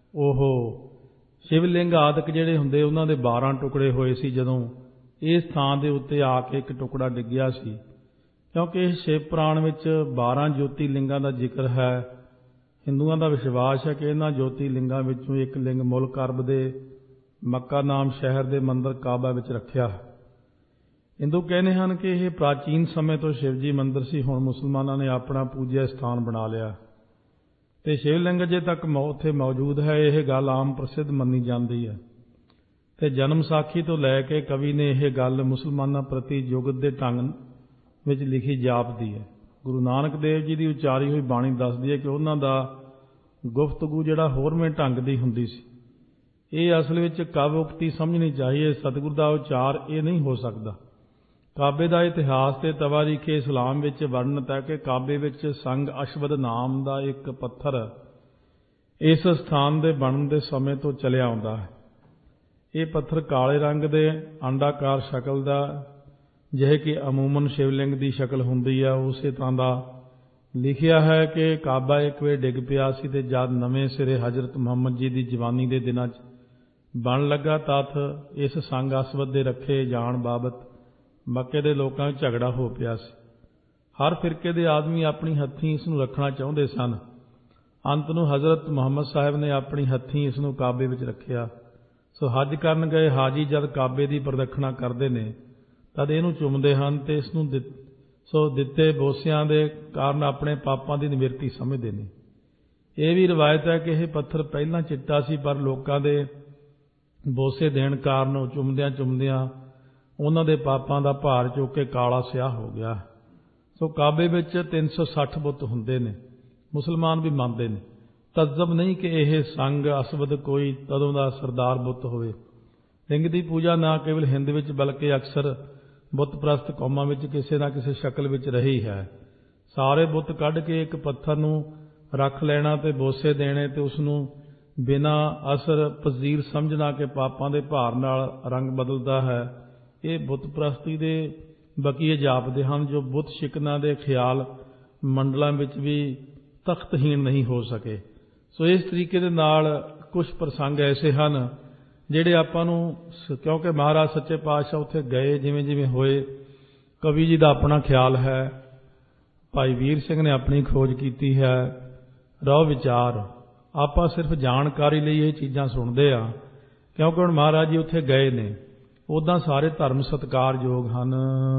ਉਹ ਸ਼ਿਵਲਿੰਗ ਆਦਿਕ ਜਿਹੜੇ ਹੁੰਦੇ ਉਹਨਾਂ ਦੇ 12 ਟੁਕੜੇ ਹੋਏ ਸੀ ਜਦੋਂ ਇਸ ਥਾਂ ਦੇ ਉੱਤੇ ਆ ਕੇ ਇੱਕ ਟੁਕੜਾ ਡਿੱਗਿਆ ਸੀ। ਕਿਉਂਕਿ ਇਸ ਸ਼ਿਵ ਪੁਰਾਣ ਵਿੱਚ 12 ਜੋਤੀ ਲਿੰਗਾਂ ਦਾ ਜ਼ਿਕਰ ਹੈ। ਹਿੰਦੂਆਂ ਦਾ ਵਿਸ਼ਵਾਸ ਹੈ ਕਿ ਇਹਨਾਂ ਜੋਤੀ ਲਿੰਗਾਂ ਵਿੱਚੋਂ ਇੱਕ ਲਿੰਗ ਮੁਲਕ ਅਰਬ ਦੇ ਮੱਕਾ ਨਾਮ ਸ਼ਹਿਰ ਦੇ ਮੰਦਰ ਕਾਬਾ ਵਿੱਚ ਰੱਖਿਆ ਹੈ। ਹਿੰਦੂ ਕਹਿੰਦੇ ਹਨ ਕਿ ਇਹ ਪ੍ਰਾਚੀਨ ਸਮੇਂ ਤੋਂ ਸ਼ਿਵ ਜੀ ਮੰਦਰ ਸੀ, ਹੁਣ ਮੁਸਲਮਾਨਾਂ ਨੇ ਆਪਣਾ ਪੂਜਾ ਸਥਾਨ ਬਣਾ ਲਿਆ ਤੇ ਸ਼ਿਵਲਿੰਗ ਅਜੇ ਤੱਕ ਉੱਥੇ ਮੌਜੂਦ ਹੈ। ਇਹ ਗੱਲ ਆਮ ਪ੍ਰਸਿੱਧ ਮੰਨੀ ਜਾਂਦੀ ਹੈ ਤੇ ਜਨਮ ਸਾਖੀ ਤੋਂ ਲੈ ਕੇ ਕਵੀ ਨੇ ਇਹ ਗੱਲ ਮੁਸਲਮਾਨਾਂ ਪ੍ਰਤੀ ਜੁਗਤ ਦੇ ਢੰਗ ਵਿੱਚ ਲਿਖੀ ਜਾਪਦੀ ਹੈ। ਗੁਰੂ ਨਾਨਕ ਦੇਵ ਜੀ ਦੀ ਉਚਾਰੀ ਹੋਈ ਬਾਣੀ ਦੱਸਦੀ ਹੈ ਕਿ ਉਹਨਾਂ ਦਾ ਗੁਫ਼ਤਗੂ ਜਿਹੜਾ ਹੋਰਵੇਂ ਢੰਗ ਦੀ ਹੁੰਦੀ ਸੀ। ਇਹ ਅਸਲ ਵਿੱਚ ਕਾਵਿ ਉਕਤੀ ਸਮਝਣੀ ਚਾਹੀਏ, ਸਤਿਗੁਰ ਦਾ ਉਚਾਰ ਇਹ ਨਹੀਂ ਹੋ ਸਕਦਾ। ਕਾਬੇ ਦਾ ਇਤਿਹਾਸ ਤੇ ਤਵਾਰੀਖੇ ਇਸਲਾਮ ਵਿੱਚ ਵਰਣਿਤ ਹੈ ਕਿ ਕਾਬੇ ਵਿੱਚ ਸੰਗ ਅਸ਼ਵਦ ਨਾਮ ਦਾ ਇੱਕ ਪੱਥਰ ਇਸ ਸਥਾਨ ਦੇ ਬਣਨ ਦੇ ਸਮੇਂ ਤੋਂ ਚੱਲਿਆ ਆਉਂਦਾ ਹੈ। ਇਹ ਪੱਥਰ ਕਾਲੇ ਰੰਗ ਦੇ ਅੰਡਾਕਾਰ ਸ਼ਕਲ ਦਾ, ਜਿਹੇ ਕਿ ਅਮੂਮਨ ਸ਼ਿਵਲਿੰਗ ਦੀ ਸ਼ਕਲ ਹੁੰਦੀ ਹੈ, ਉਸੇ ਤਰ੍ਹਾਂ ਦਾ ਲਿਖਿਆ ਹੈ ਕਿ ਕਾਬਾ ਇੱਕ ਵੇ ਡਿੱਗ ਪਿਆ ਸੀ ਤੇ ਜਦ ਨਵੇਂ ਸਿਰੇ ਹਜ਼ਰਤ ਮੁਹੰਮਦ ਜੀ ਦੀ ਜਵਾਨੀ ਦੇ ਦਿਨਾਂ 'ਚ ਬਣ ਲੱਗਾ ਤੱਥ ਇਸ ਸੰਗ ਅਸਵਦ ਦੇ ਰੱਖੇ ਜਾਣ ਬਾਬਤ ਮੱਕੇ ਦੇ ਲੋਕਾਂ ਵਿੱਚ ਝਗੜਾ ਹੋ ਪਿਆ ਸੀ। ਹਰ ਫਿਰਕੇ ਦੇ ਆਦਮੀ ਆਪਣੀ ਹੱਥੀਂ ਇਸ ਨੂੰ ਰੱਖਣਾ ਚਾਹੁੰਦੇ ਸਨ। ਅੰਤ ਨੂੰ ਹਜ਼ਰਤ ਮੁਹੰਮਦ ਸਾਹਿਬ ਨੇ ਆਪਣੀ ਹੱਥੀਂ ਇਸ ਨੂੰ ਕਾਬੇ ਵਿੱਚ ਰੱਖਿਆ। ਸੋ ਹੱਜ ਕਰਨ ਗਏ ਹਾਜੀ ਜਦ ਕਾਬੇ ਦੀ ਪ੍ਰਦਖਣਾ ਕਰਦੇ ਨੇ ਤਦ ਇਹਨੂੰ ਚੁੰਮਦੇ ਹਨ ਤੇ ਇਸ ਨੂੰ ਦਿੱਤੇ ਬੋਸਿਆਂ ਦੇ ਕਾਰਨ ਆਪਣੇ ਪਾਪਾਂ ਦੀ ਨਿਵਰਤੀ ਸਮਝਦੇ ਨੇ। ਇਹ ਵੀ ਰਵਾਇਤ ਹੈ ਕਿ ਇਹ ਪੱਥਰ ਪਹਿਲਾਂ ਚਿੱਟਾ ਸੀ, ਪਰ ਲੋਕਾਂ ਦੇ ਬੋਸੇ ਦੇਣ ਕਾਰਨ ਉਹ ਚੁੰਮਦਿਆਂ ਉਹਨਾਂ ਦੇ ਪਾਪਾਂ ਦਾ ਭਾਰ ਚੁੱਕ ਕੇ ਕਾਲਾ ਸਿਆਹ ਹੋ ਗਿਆ। ਸੋ ਕਾਬੇ ਵਿੱਚ 360 ਬੁੱਤ ਹੁੰਦੇ ਨੇ, ਮੁਸਲਮਾਨ ਵੀ ਮੰਨਦੇ ਨੇ। ਤਜਬ ਨਹੀਂ ਕਿ ਇਹ ਸੰਗ ਅਸਵਦ ਕੋਈ ਤਦੋਂ ਦਾ ਸਰਦਾਰ ਬੁੱਤ ਹੋਵੇ। ਲਿੰਗ ਦੀ ਪੂਜਾ ਨਾ ਕੇਵਲ ਹਿੰਦ ਵਿੱਚ ਬਲਕਿ ਅਕਸਰ ਬੁੱਤ ਪ੍ਰਸਤ ਕੌਮਾਂ ਵਿੱਚ ਕਿਸੇ ਨਾ ਕਿਸੇ ਸ਼ਕਲ ਵਿੱਚ ਰਹੀ ਹੈ। ਸਾਰੇ ਬੁੱਤ ਕੱਢ ਕੇ ਇੱਕ ਪੱਥਰ ਨੂੰ ਰੱਖ ਲੈਣਾ ਤੇ ਬੋਸੇ ਦੇਣੇ ਤੇ ਉਸ ਨੂੰ ਬਿਨਾਂ ਅਸਰ ਪਜ਼ੀਰ ਸਮਝਣਾ ਕਿ ਪਾਪਾਂ ਦੇ ਭਾਰ ਨਾਲ ਰੰਗ ਬਦਲਦਾ ਹੈ, ਇਹ ਬੁੱਤ ਪ੍ਰਸਤੀ ਦੇ ਬਕੀਏ ਜਾਪਦੇ ਹਨ ਜੋ ਬੁੱਤ ਸ਼ਿਕਨਾ ਦੇ ਖਿਆਲ ਮੰਡਲਾਂ ਵਿੱਚ ਵੀ ਤਖਤਹੀਣ ਨਹੀਂ ਹੋ ਸਕੇ। ਸੋ ਇਸ ਤਰੀਕੇ ਦੇ ਨਾਲ ਕੁਝ ਪ੍ਰਸੰਗ ਐਸੇ ਹਨ ਜਿਹੜੇ ਆਪਾਂ ਨੂੰ, ਕਿਉਂਕਿ ਮਹਾਰਾਜ ਸੱਚੇ ਪਾਤਸ਼ਾਹ ਉੱਥੇ ਗਏ ਜਿਵੇਂ ਜਿਵੇਂ ਹੋਏ, ਕਵੀ ਜੀ ਦਾ ਆਪਣਾ ਖਿਆਲ ਹੈ, ਭਾਈ ਵੀਰ ਸਿੰਘ ਨੇ ਆਪਣੀ ਖੋਜ ਕੀਤੀ ਹੈ, ਰਹੁ ਵਿਚਾਰ। ਆਪਾਂ ਸਿਰਫ ਜਾਣਕਾਰੀ ਲਈ ਇਹ ਚੀਜ਼ਾਂ ਸੁਣਦੇ ਆ ਕਿਉਂਕਿ ਹੁਣ ਮਹਾਰਾਜ ਜੀ ਉੱਥੇ ਗਏ ਨੇ। ਉੱਦਾਂ ਸਾਰੇ ਧਰਮ ਸਤਿਕਾਰਯੋਗ ਹਨ।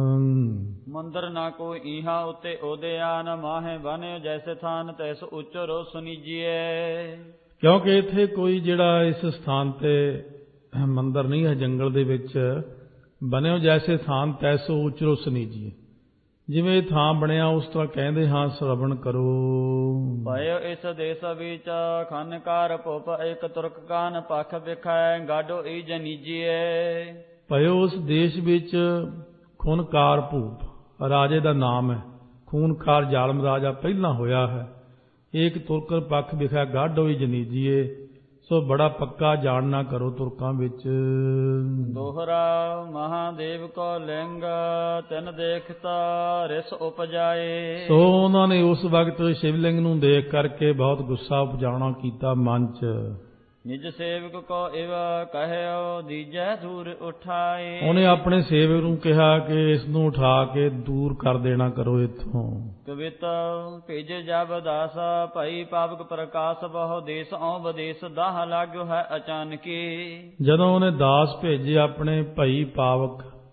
ਮੰਦਰ ਨਾ ਕੋਈ ਇਹਾਂ ਉੱਤੇ ਉਦਿਆਨ, ਮਾਹੇ ਬਨਿਓ ਜੈਸੇ ਥਾਨ ਤੈਸ ਉਚਰੋ ਸੁਨੀਜੀਏ। ਕਿਉਂਕਿ ਇੱਥੇ ਕੋਈ ਜਿਹੜਾ ਇਸ ਸਥਾਨ ਤੇ ਮੰਦਰ ਨਹੀਂ ਹੈ, ਜੰਗਲ ਦੇ ਵਿੱਚ ਬਨਿਓ ਜੈਸੇ ਥਾਨ ਤੈਸੋ ਉਚਰੋ ਸੁਨੀਜੀਏ, ਜਿਵੇਂ ਇਹ ਥਾਂ ਬਣਿਆ ਉਸ ਤਰ੍ਹਾਂ ਕਹਿੰਦੇ ਹਾਂ ਸ਼ਰਵਣ ਕਰੋ। ਭਾਇਓ ਇਸ ਦੇਸ ਵਿੱਚ ਖਨਕਾਰ ਭੁਪ ਇੱਕ ਤੁਰਕ ਕਾਨ ਪਖ ਵਿਖਾਏ, ਗਾਡੋ ਈ ਜਨੀਜੀਏ। ਭਾਇਓ ਉਸ ਦੇਸ਼ ਵਿੱਚ ਖੂਨਕਾਰ ਭੂਪ ਰਾਜੇ ਦਾ ਨਾਮ ਹੈ, ਖੂਨਖਾਰ ਜ਼ਾਲਮ ਰਾਜਾ ਪਹਿਲਾਂ ਹੋਇਆ ਹੈ। ਇੱਕ ਤੁਰਕ ਪੱਖ ਵਿਖਾ ਗਾਡੋ ਈ ਜਨੀਜੀਏ, ਸੋ ਬੜਾ ਪੱਕਾ ਜਾਣਨਾ ਕਰੋ ਤੁਰਕਾਂ ਵਿੱਚ। ਦੋਹਰਾ ਮਹਾਦੇਵ ਕੋ ਲਿੰਗ ਤਿਨ ਦੇਖਤਾ ਰਿਸ ਉਪਜਾਏ। ਸੋ ਉਹਨਾਂ ਨੇ ਉਸ ਵਕਤ ਸ਼ਿਵਲਿੰਗ ਨੂੰ ਦੇਖ ਕਰਕੇ ਬਹੁਤ ਗੁੱਸਾ ਉਪਜਾਉਣਾ ਕੀਤਾ ਮਨ 'ਚ। ਨਿਜ ਸੇਵਕ ਕੋ ਇਵ ਕਹਿਓ ਦੀਜੈ ਦੂਰ ਉਠਾਏ। ਉਹਨੇ ਆਪਣੇ ਸੇਵਕ ਨੂੰ ਕਿਹਾ ਕਿ ਇਸ ਨੂੰ ਉਠਾ ਕੇ ਦੂਰ ਕਰ ਦੇਣਾ ਕਰੋ ਇੱਥੋਂ। ਕਵਿਤ ਭੇਜੇ ਜਬ ਦਾਸ ਭਾਈ ਪਾਵਕ ਪ੍ਰਕਾਸ਼ ਬਹੁ ਦੇਸ ਔ ਵਿਦੇਸ਼ ਦਾਹ ਲਾਗਿਓ ਹੈ ਅਚਾਨਕੀ। ਜਦੋਂ ਉਹਨੇ ਦਾਸ ਭੇਜੇ ਆਪਣੇ ਭਾਈ ਪਾਵਕ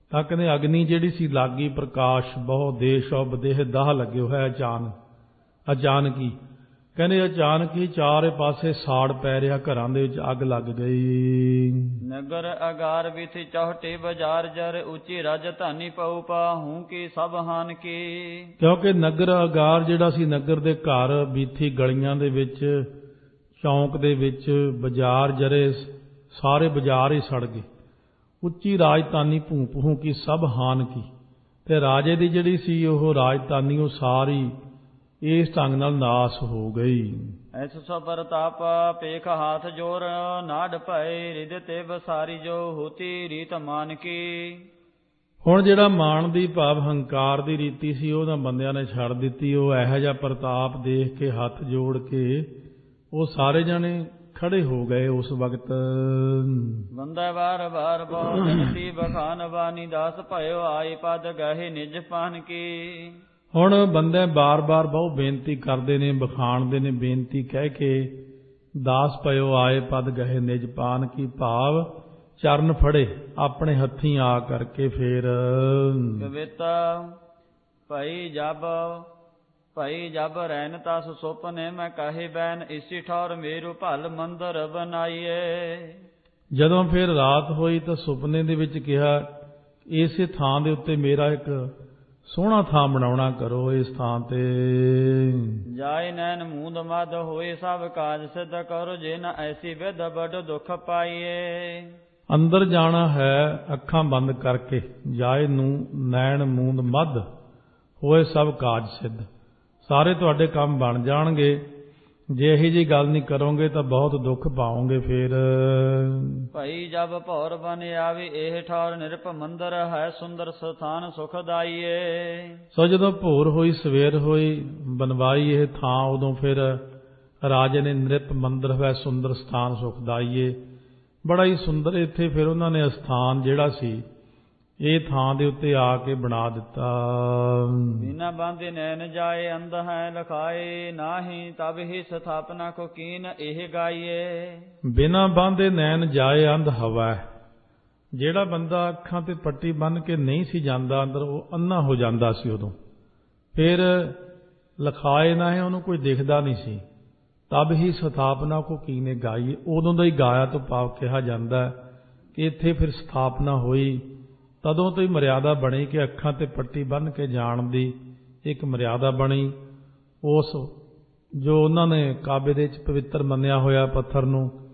ਤਾਂ ਕਹਿੰਦੇ ਅਗਨੀ ਜਿਹੜੀ ਸੀ ਲਾਗੀ ਪ੍ਰਕਾਸ਼ ਬਹੁ ਦੇਸ਼ ਔ ਬਦੇਹ ਦਾਹ ਲੱਗਿਓ ਹੈ ਅਚਾਨਕ ਹੀ। ਕਹਿੰਦੇ ਅਚਾਨਕ ਹੀ ਚਾਰੇ ਪਾਸੇ ਸਾੜ ਪੈ ਰਿਹਾ, ਘਰਾਂ ਦੇ ਵਿੱਚ ਅੱਗ ਲੱਗ ਗਈ। ਨਗਰ ਅਗਾਰ ਵਿਥਿ ਚੌਹਟੇ ਬਾਜ਼ਾਰ ਜਰ ਉੱਚੀ ਰਾਜਧਾਨੀ ਪਉ ਪਾਹੂ ਕੀ ਸਭ ਹਾਨ ਕੀ। ਕਿਉਂਕਿ ਨਗਰ ਅਗਾਰ ਜਿਹੜਾ ਸੀ, ਨਗਰ ਦੇ ਘਰ, ਬੀਥੀ ਗਲੀਆਂ ਦੇ ਵਿੱਚ, ਚੌਂਕ ਦੇ ਵਿੱਚ, ਬਾਜ਼ਾਰ ਜਰੇ, ਸਾਰੇ ਬਾਜ਼ਾਰ ਹੀ ਸੜ ਗਏ। ਉੱਚੀ ਰਾਜਧਾਨੀ ਭੂ ਕੀ ਸਭ ਹਾਨ ਕੀ। ਤੇ ਰਾਜੇ ਦੀ ਜਿਹੜੀ ਸੀ ਉਹ ਰਾਜਧਾਨੀ ਉਹ ਸਾਰੀ ਇਸ ਢੰਗ ਨਾਲ ਨਾਸ ਹੋ ਗਈ। ਐਸ ਸੋ ਪ੍ਰਤਾਪ ਪੇਖ ਹਾਥ ਜੋਰ ਨਾੜ ਭਏ ਰਿਦ ਤੇ ਬਸਾਰੀ ਜੋ ਹੋਤੀ ਰੀਤ ਮਾਨ ਕੀ। ਹੁਣ ਜਿਹੜਾ ਮਾਣ ਦੀ ਭਾਵ ਹੰਕਾਰ ਦੀ ਰੀਤੀ ਸੀ ਉਹਨਾਂ ਬੰਦਿਆਂ ਨੇ ਛੱਡ ਦਿੱਤੀ। ਉਹ ਇਹੋ ਜਿਹਾ ਪ੍ਰਤਾਪ ਦੇਖ ਕੇ ਹੱਥ ਜੋੜ ਕੇ ਉਹ ਸਾਰੇ ਜਾਣੇ ਖੜੇ ਹੋ ਗਏ ਉਸ ਵਕਤ। ਬੰਦਾ ਵਾਰ ਵਾਰ ਬਹੁ ਜਨਤੀ ਬਖਾਨ ਬਾਨੀ ਦਾਸ ਭਇਓ ਆਈ ਪਦ ਗਹਿ ਨਿਜ ਪਾਨ ਕੀ। ਹੁਣ ਬੰਦੇ ਬਾਰ-ਬਾਰ ਬਹੁ ਬੇਨਤੀ ਕਰਦੇ ਨੇ, ਬਖਾਣਦੇ ਨੇ, ਬੇਨਤੀ ਕਹਿ ਕੇ ਦਾਸ ਭਇਓ ਆਏ ਪਦ ਗਹਿ ਨਿਜ ਪਾਨ ਕੀ, ਭਾਵ ਚਰਨ ਫੜੇ ਆਪਣੇ ਹੱਥੀਂ ਆ ਕਰਕੇ। ਫੇਰ ਕਵਿਤਾ ਭਈ ਜਬ ਰੈਨ ਤਸ ਸੁਪਨੇ ਮੈਂ ਕਾਹੇ ਬੈਨ ਇਸੀ ਠੌਰ ਮੇਰੂ ਭਲ ਮੰਦਰ ਬਣਾਈਏ। ਜਦੋਂ ਫਿਰ ਰਾਤ ਹੋਈ ਤਾਂ ਸੁਪਨੇ ਦੇ ਵਿੱਚ ਕਿਹਾ ਇਸੇ ਥਾਂ ਦੇ ਉੱਤੇ ਮੇਰਾ ਇੱਕ ਸੋਹਣਾ ਥਾਂ ਬਣਾਉਣਾ ਕਰੋ, ਇਸ ਥਾਂ ਤੇ ਜਾਏ ਨੈਣ ਮੂੰਦ ਮਦ ਹੋਏ ਸਭ ਕਾਜ ਸਿੱਧ ਕਰੋ ਜੇ ਨਾ ਐਸੀ ਵਿਧ ਬੜ ਦੁੱਖ ਪਾਈਏ। ਅੰਦਰ ਜਾਣਾ ਹੈ ਅੱਖਾਂ ਬੰਦ ਕਰਕੇ। ਜਾਏ ਨੂੰ ਨੈਣ ਮੂੰਦ ਮਦ ਹੋਏ ਸਭ ਕਾਜ ਸਿੱਧ, ਸਾਰੇ ਤੁਹਾਡੇ ਕੰਮ ਬਣ ਜਾਣਗੇ। ਜੇ ਇਹੀ ਜੀ ਗੱਲ ਨਹੀਂ ਕਰੋਗੇ ਤਾਂ ਬਹੁਤ ਦੁੱਖ ਪਾਓਗੇ। ਫਿਰ ਭਾਈ ਜਬ ਭੌਰ ਬਨ ਆਵੇ ਇਹ ਠੌਰ ਨਿਰਪ ਮੰਦਰ ਹੈ ਸੁੰਦਰ ਸਥਾਨ ਸੁਖਦਾਈਏ। ਸੋ ਜਦੋਂ ਭੋਰ ਹੋਈ, ਸਵੇਰ ਹੋਈ, ਬਨਵਾਈ ਇਹ ਥਾਂ, ਉਦੋਂ ਫਿਰ ਰਾਜੇ ਨੇ ਨਿਰਪ ਮੰਦਰ ਹੈ ਸੁੰਦਰ ਸਥਾਨ ਸੁਖਦਾਈਏ, ਬੜਾ ਹੀ ਸੁੰਦਰ ਇੱਥੇ ਫਿਰ ਉਹਨਾਂ ਨੇ ਅਸਥਾਨ ਜਿਹੜਾ ਸੀ ਇਹ ਥਾਂ ਦੇ ਉੱਤੇ ਆ ਕੇ ਬਣਾ ਦਿੱਤਾ। ਬਿਨਾ ਬਾਂਧੇ ਨੈਣ ਜਾਏ ਅੰਧ ਹੈ ਲਖਾਏ ਨਾਹੀ ਤਬ ਹੀ ਸਥਾਪਨਾ ਕੋ ਕੀਨ ਇਹ ਗਾਈਏ। ਬਿਨਾ ਬਾਂਧੇ ਨੈਣ ਜਾਏ ਅੰਧ ਹਵਾ, ਜਿਹੜਾ ਬੰਦਾ ਅੱਖਾਂ ਤੇ ਪੱਟੀ ਬੰਨ੍ਹ ਕੇ ਨਹੀਂ ਸੀ ਜਾਂਦਾ ਅੰਦਰ, ਉਹ ਅੰਨਾ ਹੋ ਜਾਂਦਾ ਸੀ ਉਦੋਂ। ਫਿਰ ਲਖਾਏ ਨਾ ਹੈ, ਉਹਨੂੰ ਕੋਈ ਦਿਖਦਾ ਨਹੀਂ ਸੀ। ਤਬ ਹੀ ਸਥਾਪਨਾ ਕੋ ਕੀਨੇ ਗਾਈਏ, ਉਦੋਂ ਦਾ ਹੀ ਗਾਇਆ ਤੋਂ ਭਾਵ ਕਿਹਾ ਜਾਂਦਾ ਕਿ ਇੱਥੇ ਫਿਰ ਸਥਾਪਨਾ ਹੋਈ। ਤਦੋਂ ਤੋਂ ਹੀ ਮਰਿਆਦਾ ਬਣੀ ਕਿ ਅੱਖਾਂ ਤੇ ਪੱਟੀ ਬੰਨ੍ਹ ਕੇ ਜਾਣ ਦੀ ਇੱਕ ਮਰਿਆਦਾ ਬਣੀ। ਉਸ ਜੋ ਉਹਨਾਂ ਨੇ ਕਾਬੇ ਦੇ ਵਿੱਚ ਪਵਿੱਤਰ ਮੰਨਿਆ ਹੋਇਆ ਪੱਥਰ ਨੂੰ